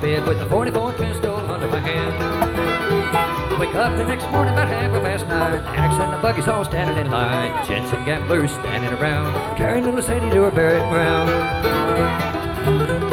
bed with a 44 pistol under my hand. Wake up the next morning about 9:30. Axe and the buggies all standing in line. Jets and gamblers standing around, carrying little Sadie to her burial ground.